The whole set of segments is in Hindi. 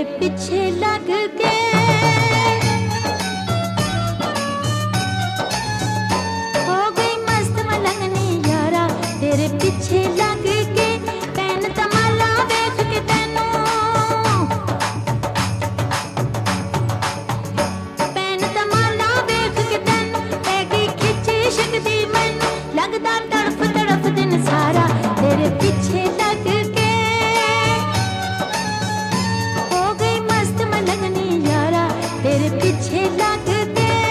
पीछे लग के हो गई मस्त मलंगनी यारा तेरे पीछे लग के पैन तमाला देख के तेनू पैन तमाला देख के तेनू पै गई खिची शकदी मैनू लगदा तड़फ तड़फ दिन सारा तेरे पीछे लग के हो गई मस्त मलंगनी यारा तेरे पीछे लग के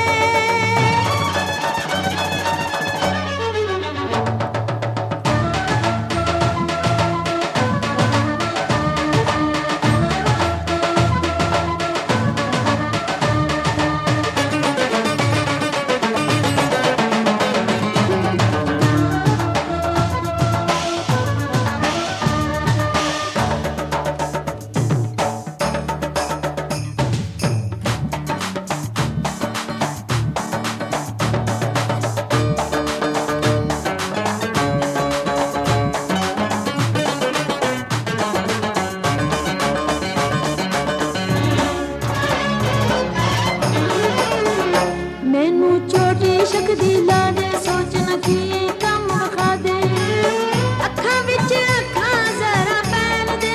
मैनू चोटी शकदी ला दे सोचना की कम खा दे अखा विच अखा जरा पैन दे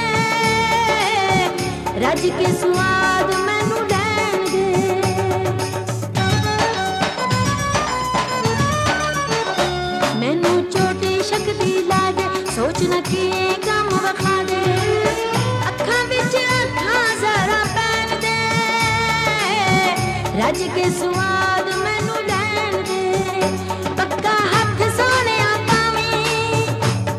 रज के स्वाद मैनू लैन दे मैनू चोटी शकदी ला दे सोचना की कम खा दे अखा विच अखा जरा पैन दे रज के स्वाद मैनू लैन दे पक्का हथ सोहणिया पावीं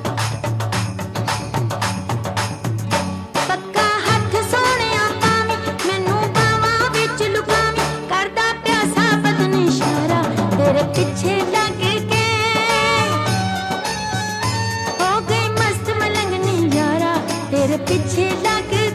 पक्का हथ सोहणिया पावीं मैनू बावां विच लुकावीं करदा प्यासा बदन इशारा तेरे पीछे लग के हो गई मस्त मलंगनी यारा तेरे पीछे लग के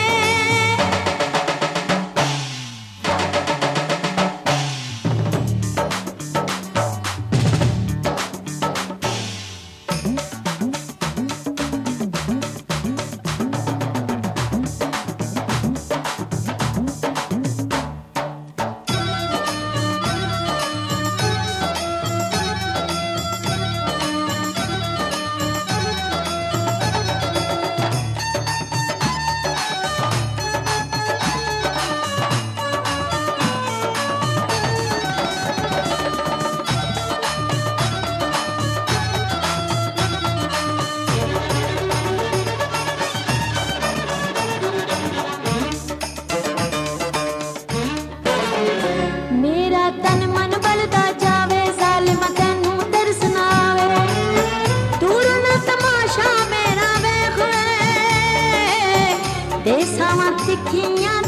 मेरा तन मन बलदा जावे जालिमा तैनू तरस ना आवे दूर ना तमाशा मेरा वेख देसावां तिखियां